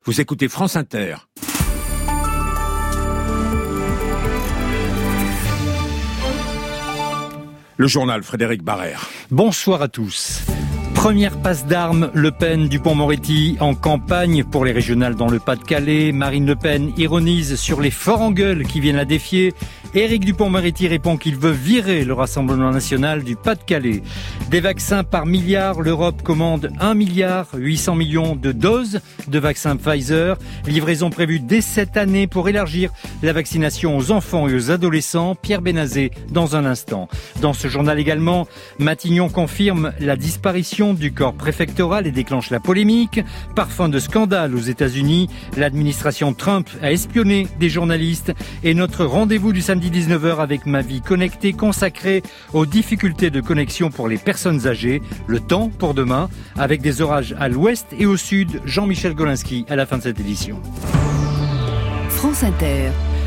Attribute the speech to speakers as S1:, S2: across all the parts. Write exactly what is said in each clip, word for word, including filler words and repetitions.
S1: Vous écoutez France Inter. Le journal Frédéric Barrère.
S2: Bonsoir à tous. Première passe d'armes, Le Pen, Dupond-Moretti en campagne pour les régionales dans le Pas-de-Calais. Marine Le Pen ironise sur les forts en gueule qui viennent la défier. Éric Dupond-Moretti répond qu'il veut virer le Rassemblement national du Pas-de-Calais. Des vaccins par milliard, l'Europe commande un milliard huit cents millions de doses de vaccins Pfizer. Livraison prévue dès cette année pour élargir la vaccination aux enfants et aux adolescents. Pierre Bénazé dans un instant. Dans ce journal également, Matignon confirme la disparition du corps préfectoral et déclenche la polémique. Parfum de scandale aux États-Unis. L'administration Trump a espionné des journalistes. Et notre rendez-vous du samedi dix-neuf heures avec Ma Vie Connectée consacré aux difficultés de connexion pour les personnes âgées. Le temps pour demain avec des orages à l'ouest et au sud. Jean-Michel Golinski à la fin de cette édition.
S3: France Inter.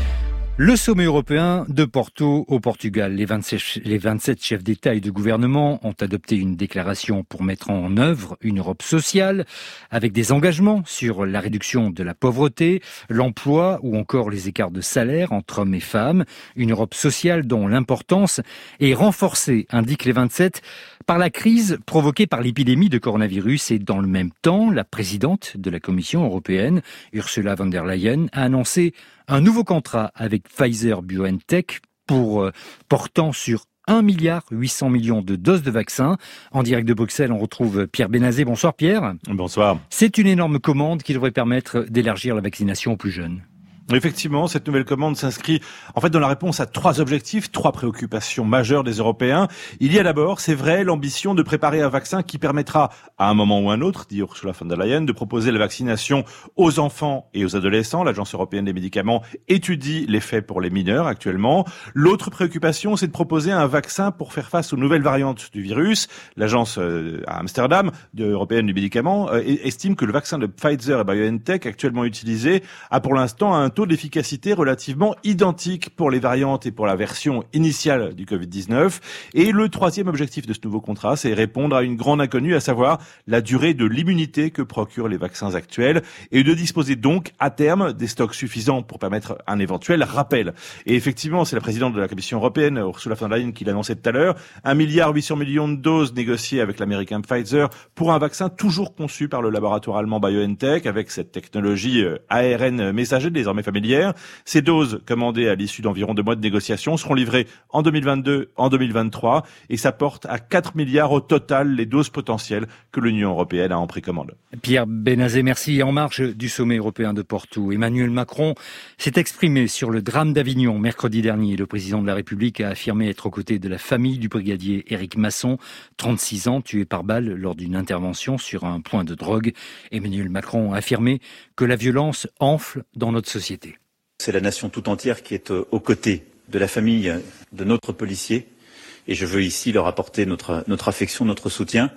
S2: Le sommet européen de Porto au Portugal. Les vingt-sept, les vingt-sept chefs d'État et de gouvernement ont adopté une déclaration pour mettre en œuvre une Europe sociale avec des engagements sur la réduction de la pauvreté, l'emploi ou encore les écarts de salaire entre hommes et femmes. Une Europe sociale dont l'importance est renforcée, indiquent les vingt-sept, par la crise provoquée par l'épidémie de coronavirus. Et dans le même temps, la présidente de la Commission européenne, Ursula von der Leyen, a annoncé un nouveau contrat avec Pfizer-BioNTech pour euh, portant sur un milliard huit cents millions de doses de vaccins. En direct de Bruxelles, on retrouve Pierre Bénazé. Bonsoir Pierre.
S4: Bonsoir.
S2: C'est une énorme commande qui devrait permettre d'élargir la vaccination aux plus jeunes.
S4: Effectivement, cette nouvelle commande s'inscrit en fait dans la réponse à trois objectifs, trois préoccupations majeures des Européens. Il y a d'abord, c'est vrai, l'ambition de préparer un vaccin qui permettra, à un moment ou un autre, dit Ursula von der Leyen, de proposer la vaccination aux enfants et aux adolescents. L'Agence européenne des médicaments étudie l'effet pour les mineurs actuellement. L'autre préoccupation, c'est de proposer un vaccin pour faire face aux nouvelles variantes du virus. L'Agence euh, à Amsterdam de, européenne du médicament euh, estime que le vaccin de Pfizer et BioNTech actuellement utilisé a pour l'instant un taux d'efficacité relativement identique pour les variantes et pour la version initiale du covid dix-neuf. Et le troisième objectif de ce nouveau contrat, c'est répondre à une grande inconnue, à savoir la durée de l'immunité que procurent les vaccins actuels et de disposer donc à terme des stocks suffisants pour permettre un éventuel rappel. Et effectivement, c'est la présidente de la Commission européenne, Ursula von der Leyen, qui l'annonçait tout à l'heure, un milliard huit cents millions de doses négociées avec l'américain Pfizer pour un vaccin toujours conçu par le laboratoire allemand BioNTech avec cette technologie A R N messager désormais familière. Ces doses, commandées à l'issue d'environ deux mois de négociations, seront livrées en deux mille vingt-deux, en deux mille vingt-trois, et ça porte à quatre milliards au total les doses potentielles que l'Union européenne a en précommande.
S2: Pierre Bénazé, merci. En marge du sommet européen de Porto, Emmanuel Macron s'est exprimé sur le drame d'Avignon mercredi dernier. Le président de la République a affirmé être aux côtés de la famille du brigadier Éric Masson, trente-six ans, tué par balle lors d'une intervention sur un point de drogue. Emmanuel Macron a affirmé que la violence enfle dans notre société.
S5: C'est la nation tout entière qui est aux côtés de la famille de notre policier et je veux ici leur apporter notre, notre affection, notre soutien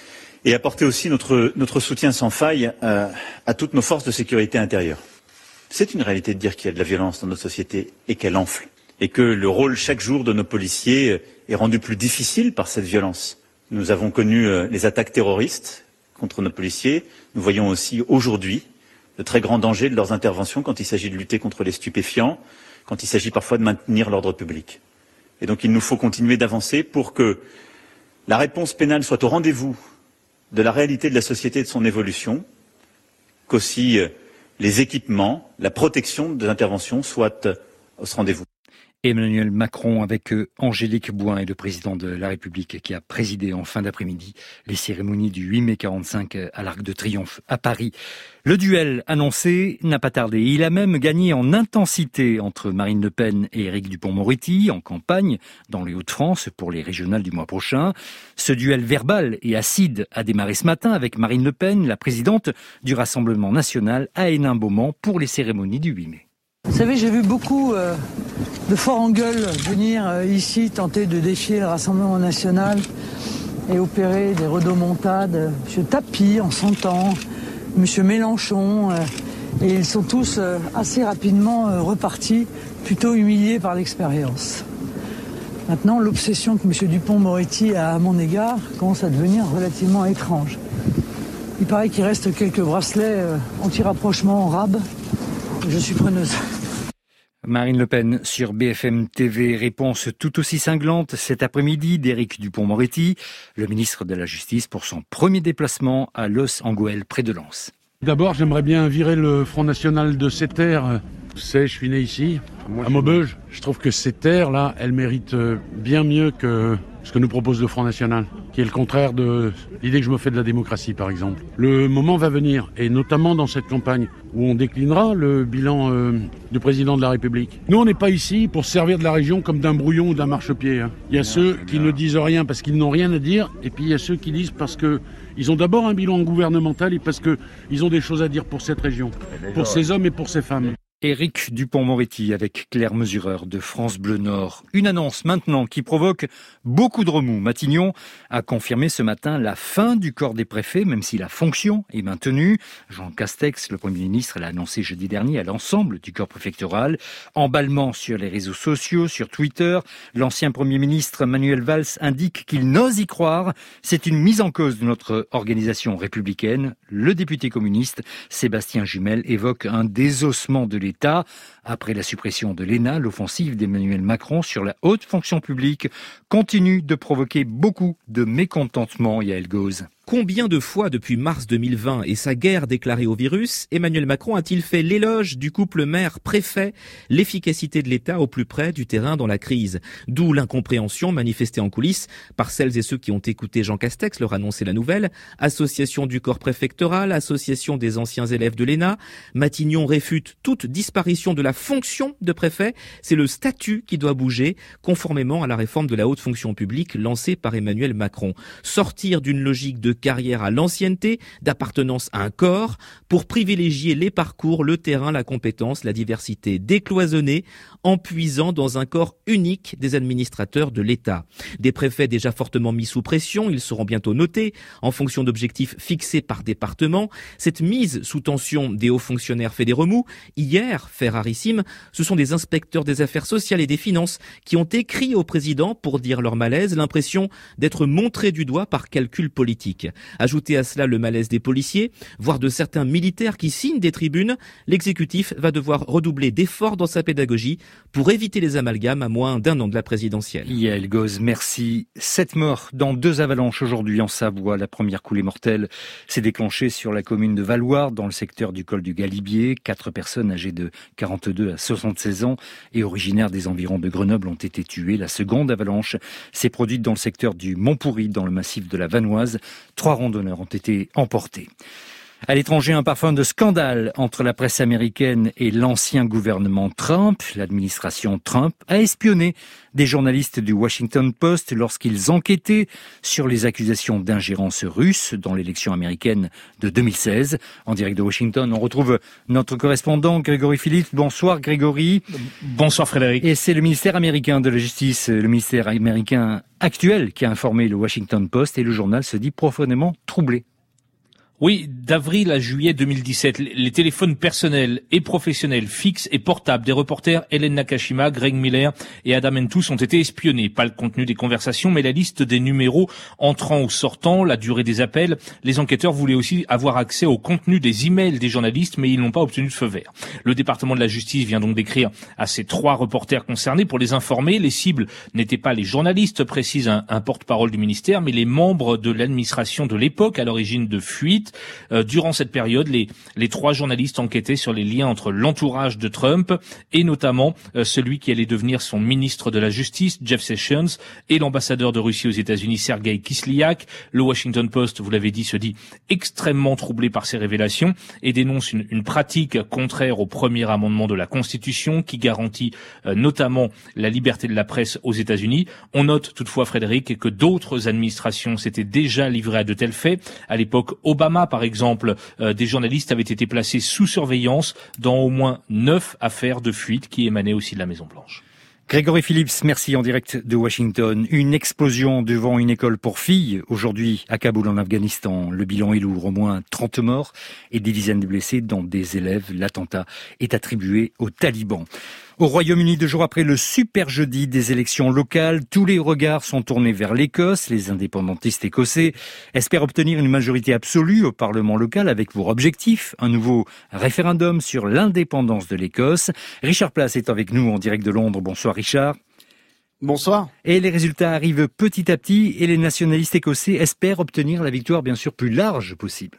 S5: et apporter aussi notre, notre soutien sans faille à, à toutes nos forces de sécurité intérieure. C'est une réalité de dire qu'il y a de la violence dans notre société et qu'elle enfle et que le rôle chaque jour de nos policiers est rendu plus difficile par cette violence. Nous avons connu les attaques terroristes contre nos policiers. Nous voyons aussi aujourd'hui de très grands dangers de leurs interventions quand il s'agit de lutter contre les stupéfiants, quand il s'agit parfois de maintenir l'ordre public. Et donc il nous faut continuer d'avancer pour que la réponse pénale soit au rendez-vous de la réalité de la société et de son évolution, qu'aussi les équipements, la protection des interventions soient au rendez-vous.
S2: Emmanuel Macron avec Angélique Bouin et le président de la République qui a présidé en fin d'après-midi les cérémonies du huit mai quarante-cinq à l'Arc de Triomphe à Paris. Le duel annoncé n'a pas tardé. Il a même gagné en intensité entre Marine Le Pen et Éric Dupond-Moretti en campagne dans les Hauts-de-France pour les régionales du mois prochain. Ce duel verbal et acide a démarré ce matin avec Marine Le Pen, la présidente du Rassemblement national à Hénin-Beaumont pour les cérémonies du huit mai.
S6: Vous savez, j'ai vu beaucoup euh, de forts en gueule venir euh, ici tenter de défier le Rassemblement national et opérer des rodomontades. Monsieur Tapie en son temps, Monsieur Mélenchon, euh, et ils sont tous euh, assez rapidement euh, repartis, plutôt humiliés par l'expérience. Maintenant, l'obsession que Monsieur Dupond-Moretti a à mon égard commence à devenir relativement étrange. Il paraît qu'il reste quelques bracelets euh, anti-rapprochement en rab. Je suis preneuse.
S2: Marine Le Pen sur B F M T V, réponse tout aussi cinglante cet après-midi d'Éric Dupond-Moretti, le ministre de la Justice, pour son premier déplacement à Los Anguel, près de Lens.
S7: D'abord, j'aimerais bien virer le Front National de ces terres. Tu sais, je suis né ici, Moi, à Maubeuge. Je trouve que ces terres-là, elles méritent bien mieux que ce que nous propose le Front National, qui est le contraire de l'idée que je me fais de la démocratie, par exemple. Le moment va venir, et notamment dans cette campagne, où on déclinera le bilan euh, du président de la République. Nous, on n'est pas ici pour servir de la région comme d'un brouillon ou d'un marchepied. Hein. Il y a ceux qui ne disent rien parce qu'ils n'ont rien à dire, et puis il y a ceux qui disent parce que ils ont d'abord un bilan gouvernemental et parce que ils ont des choses à dire pour cette région, pour ces hommes et pour ces femmes.
S2: Éric Dupond-Moretti avec Claire Mesureur de France Bleu Nord. Une annonce maintenant qui provoque beaucoup de remous. Matignon a confirmé ce matin la fin du corps des préfets, même si la fonction est maintenue. Jean Castex, le Premier ministre, l'a annoncé jeudi dernier à l'ensemble du corps préfectoral. Emballement sur les réseaux sociaux, sur Twitter. L'ancien Premier ministre Manuel Valls indique qu'il n'ose y croire. C'est une mise en cause de notre organisation républicaine. Le député communiste Sébastien Jumel évoque un désossement de l'État. L'État. Après la suppression de l'E N A, l'offensive d'Emmanuel Macron sur la haute fonction publique continue de provoquer beaucoup de mécontentement. Yael Gauze.
S8: Combien de fois depuis mars deux mille vingt et sa guerre déclarée au virus, Emmanuel Macron a-t-il fait l'éloge du couple maire-préfet, l'efficacité de l'État au plus près du terrain dans la crise? D'où l'incompréhension manifestée en coulisses par celles et ceux qui ont écouté Jean Castex leur annoncer la nouvelle. Association du corps préfectoral, association des anciens élèves de l'E N A. Matignon réfute toute disparition de la fonction de préfet. C'est le statut qui doit bouger, conformément à la réforme de la haute fonction publique lancée par Emmanuel Macron. Sortir d'une logique de carrière à l'ancienneté, d'appartenance à un corps, pour privilégier les parcours, le terrain, la compétence, la diversité décloisonnée, en puisant dans un corps unique des administrateurs de l'État. Des préfets déjà fortement mis sous pression, ils seront bientôt notés en fonction d'objectifs fixés par département. Cette mise sous tension des hauts fonctionnaires fait des remous. Hier, fait rarissime, ce sont des inspecteurs des affaires sociales et des finances qui ont écrit au président pour dire leur malaise, l'impression d'être montrés du doigt par calcul politique. Ajoutez à cela le malaise des policiers, voire de certains militaires qui signent des tribunes. L'exécutif va devoir redoubler d'efforts dans sa pédagogie pour éviter les amalgames à moins d'un an de la présidentielle.
S2: Yael Gauze, merci. Sept morts dans deux avalanches aujourd'hui en Savoie. La première coulée mortelle s'est déclenchée sur la commune de Valloire, dans le secteur du col du Galibier. Quatre personnes âgées de quarante-deux à soixante-seize ans et originaires des environs de Grenoble ont été tuées. La seconde avalanche s'est produite dans le secteur du Montpourri, dans le massif de la Vanoise. Trois randonneurs ont été emportés. À l'étranger, un parfum de scandale entre la presse américaine et l'ancien gouvernement Trump. L'administration Trump a espionné des journalistes du Washington Post lorsqu'ils enquêtaient sur les accusations d'ingérence russe dans l'élection américaine de deux mille seize. En direct de Washington, on retrouve notre correspondant Grégory Phillips. Bonsoir Grégory.
S9: Bonsoir Frédéric.
S2: Et c'est le ministère américain de la Justice, le ministère américain actuel, qui a informé le Washington Post, et le journal se dit profondément troublé.
S9: Oui, d'avril à juillet deux mille dix-sept, les téléphones personnels et professionnels fixes et portables des reporters Hélène Nakashima, Greg Miller et Adam Entous ont été espionnés. Pas le contenu des conversations, mais la liste des numéros entrant ou sortant, la durée des appels. Les enquêteurs voulaient aussi avoir accès au contenu des emails des journalistes, mais ils n'ont pas obtenu de feu vert. Le département de la justice vient donc d'écrire à ces trois reporters concernés pour les informer. Les cibles n'étaient pas les journalistes, précise un, un porte-parole du ministère, mais les membres de l'administration de l'époque à l'origine de fuites. Euh, durant cette période, les, les trois journalistes enquêtaient sur les liens entre l'entourage de Trump et notamment euh, celui qui allait devenir son ministre de la Justice, Jeff Sessions, et l'ambassadeur de Russie aux États-Unis, Sergei Kislyak. Le Washington Post, vous l'avez dit, se dit extrêmement troublé par ces révélations et dénonce une, une pratique contraire au premier amendement de la Constitution qui garantit euh, notamment la liberté de la presse aux États-Unis. On note toutefois, Frédéric, que d'autres administrations s'étaient déjà livrées à de tels faits. À l'époque, Obama, par exemple, euh, des journalistes avaient été placés sous surveillance dans au moins neuf affaires de fuite qui émanaient aussi de la Maison-Blanche.
S2: Grégory Phillips, merci, en direct de Washington. Une explosion devant une école pour filles aujourd'hui à Kaboul en Afghanistan. Le bilan est lourd, au moins trente morts et des dizaines de blessés dont des élèves. L'attentat est attribué aux talibans. Au Royaume-Uni, deux jours après le super jeudi des élections locales, tous les regards sont tournés vers l'Écosse. Les indépendantistes écossais espèrent obtenir une majorité absolue au Parlement local avec pour objectif un nouveau référendum sur l'indépendance de l'Écosse. Richard Place est avec nous en direct de Londres. Bonsoir Richard.
S10: Bonsoir.
S2: Et les résultats arrivent petit à petit et les nationalistes écossais espèrent obtenir la victoire bien sûr plus large possible.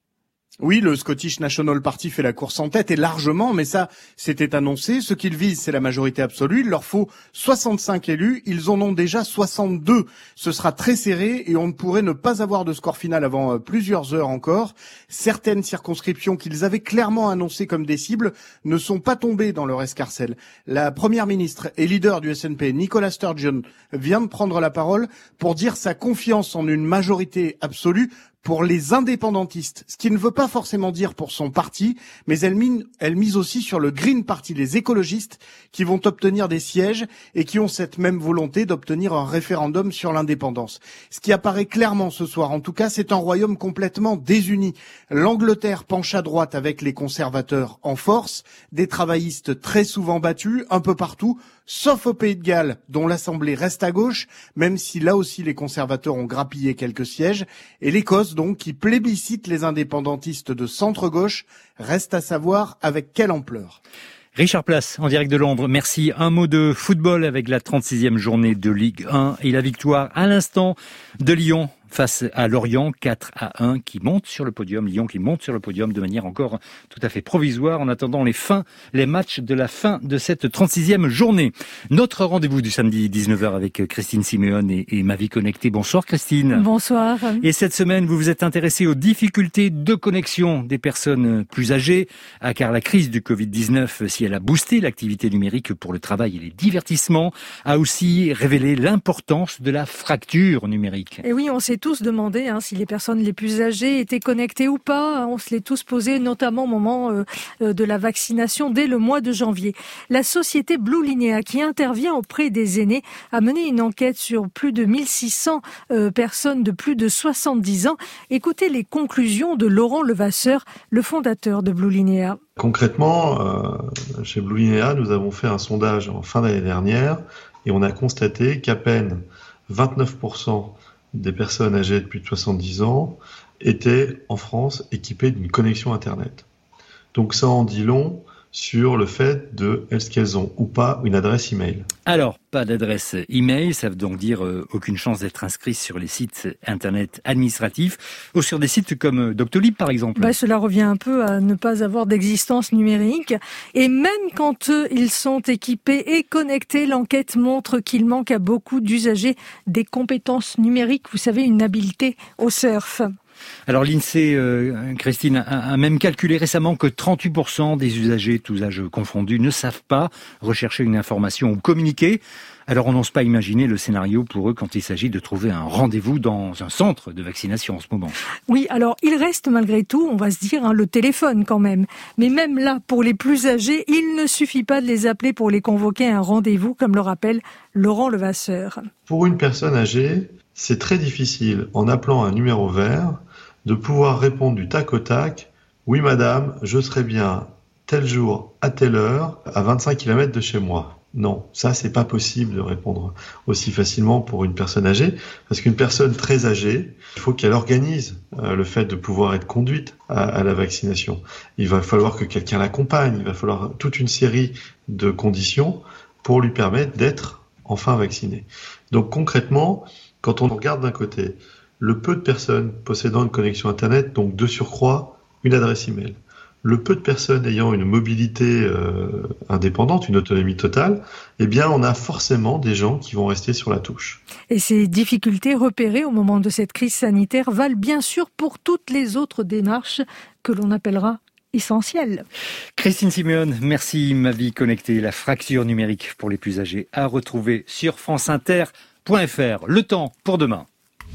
S10: Oui, le Scottish National Party fait la course en tête et largement, mais ça, c'était annoncé. Ce qu'ils visent, c'est la majorité absolue. Il leur faut soixante-cinq élus. Ils en ont déjà soixante-deux. Ce sera très serré et on ne pourrait ne pas avoir de score final avant plusieurs heures encore. Certaines circonscriptions qu'ils avaient clairement annoncées comme des cibles ne sont pas tombées dans leur escarcelle. La première ministre et leader du S N P, Nicola Sturgeon, vient de prendre la parole pour dire sa confiance en une majorité absolue pour les indépendantistes, ce qui ne veut pas forcément dire pour son parti, mais elle, mine, elle mise aussi sur le Green Party, les écologistes, qui vont obtenir des sièges et qui ont cette même volonté d'obtenir un référendum sur l'indépendance. Ce qui apparaît clairement ce soir, en tout cas, c'est un royaume complètement désuni. L'Angleterre penche à droite avec les conservateurs en force, des travaillistes très souvent battus, un peu partout, sauf au Pays de Galles, dont l'Assemblée reste à gauche, même si là aussi les conservateurs ont grappillé quelques sièges, et l'Écosse, donc, qui plébiscite les indépendantistes de centre-gauche, reste à savoir avec quelle ampleur.
S2: Richard Place, en direct de Londres, merci. Un mot de football avec la trente-sixième journée de Ligue un et la victoire à l'instant de Lyon face à Lorient, quatre à un, qui monte sur le podium. Lyon qui monte sur le podium de manière encore tout à fait provisoire en attendant les fins, les matchs de la fin de cette trente-sixième journée. Notre rendez-vous du samedi dix-neuf heures avec Christine Simeone et, et Ma Vie Connectée. Bonsoir Christine.
S11: Bonsoir.
S2: Et cette semaine, vous vous êtes intéressée aux difficultés de connexion des personnes plus âgées, car la crise du covid dix-neuf, si elle a boosté l'activité numérique pour le travail et les divertissements, a aussi révélé l'importance de la fracture numérique.
S11: Et oui, on s'est tous demandé hein, si les personnes les plus âgées étaient connectées ou pas. On se l'est tous posé, notamment au moment euh, de la vaccination dès le mois de janvier. La société Blue Linéa, qui intervient auprès des aînés, a mené une enquête sur plus de mille six cents euh, personnes de plus de soixante-dix ans. Écoutez les conclusions de Laurent Levasseur, le fondateur de Blue Linéa.
S12: Concrètement, euh, chez Blue Linéa, nous avons fait un sondage en fin d'année dernière et on a constaté qu'à peine vingt-neuf pour cent des personnes âgées de plus de soixante-dix ans étaient en France équipées d'une connexion Internet. Donc ça en dit long sur le fait de est-ce qu'elles ont ou pas une adresse email.
S2: Alors, pas d'adresse email, ça veut donc dire euh, aucune chance d'être inscrit sur les sites internet administratifs ou sur des sites comme Doctolib par exemple.
S11: Bah, cela revient un peu à ne pas avoir d'existence numérique. Et même quand eux, ils sont équipés et connectés, l'enquête montre qu'il manque à beaucoup d'usagers des compétences numériques, vous savez, une habileté au surf.
S2: Alors l'INSEE, euh, Christine, a, a même calculé récemment que trente-huit pour cent des usagers, tous âges confondus, ne savent pas rechercher une information ou communiquer. Alors on n'ose pas imaginer le scénario pour eux quand il s'agit de trouver un rendez-vous dans un centre de vaccination en ce moment.
S11: Oui, alors il reste malgré tout, on va se dire, hein, le téléphone quand même. Mais même là, pour les plus âgés, il ne suffit pas de les appeler pour les convoquer à un rendez-vous, comme le rappelle Laurent Levasseur.
S12: Pour une personne âgée, c'est très difficile, en appelant un numéro vert, de pouvoir répondre du tac au tac « Oui madame, je serai bien tel jour, à telle heure, à vingt-cinq kilomètres de chez moi ». Non, ça c'est pas possible de répondre aussi facilement pour une personne âgée, parce qu'une personne très âgée, il faut qu'elle organise euh, le fait de pouvoir être conduite à, à la vaccination. Il va falloir que quelqu'un l'accompagne, il va falloir toute une série de conditions pour lui permettre d'être enfin vacciné. Donc concrètement, quand on regarde d'un côté le peu de personnes possédant une connexion Internet, donc de surcroît une adresse email, le peu de personnes ayant une mobilité euh, indépendante, une autonomie totale, eh bien on a forcément des gens qui vont rester sur la touche.
S11: Et ces difficultés repérées au moment de cette crise sanitaire valent bien sûr pour toutes les autres démarches que l'on appellera essentielles.
S2: Christine Simeone, merci. Ma Vie Connectée, la fracture numérique pour les plus âgés, à retrouver sur franceinter point f r. Le temps pour demain.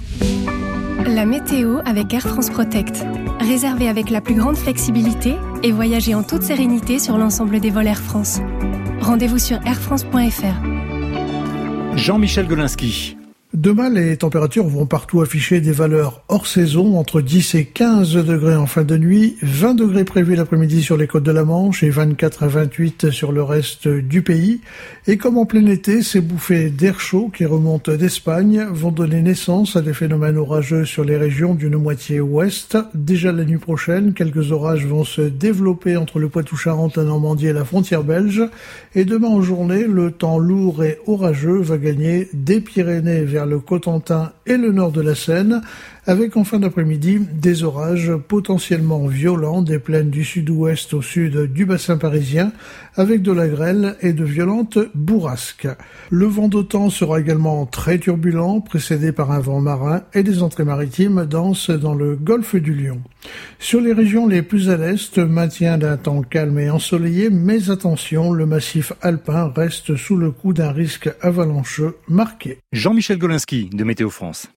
S13: La météo avec Air France Protect. Réservez avec la plus grande flexibilité et voyagez en toute sérénité sur l'ensemble des vols Air France. Rendez-vous sur air france point f r.
S2: Jean-Michel Golinski.
S14: Demain, les températures vont partout afficher des valeurs hors saison, entre dix et quinze degrés en fin de nuit, vingt degrés prévus l'après-midi sur les côtes de la Manche et vingt-quatre à vingt-huit sur le reste du pays. Et comme en plein été, ces bouffées d'air chaud qui remontent d'Espagne vont donner naissance à des phénomènes orageux sur les régions d'une moitié ouest. Déjà la nuit prochaine, quelques orages vont se développer entre le Poitou-Charentes, la Normandie et la frontière belge. Et demain en journée, le temps lourd et orageux va gagner des Pyrénées vers le Cotentin et le nord de la Seine, avec en fin d'après-midi des orages potentiellement violents des plaines du sud-ouest au sud du bassin parisien, avec de la grêle et de violentes bourrasques. Le vent d'OTAN sera également très turbulent, précédé par un vent marin et des entrées maritimes denses dans le golfe du Lion. Sur les régions les plus à l'est, maintien d'un temps calme et ensoleillé, mais attention, le massif alpin reste sous le coup d'un risque avalancheux marqué.
S2: Jean-Michel Golinski de Météo France.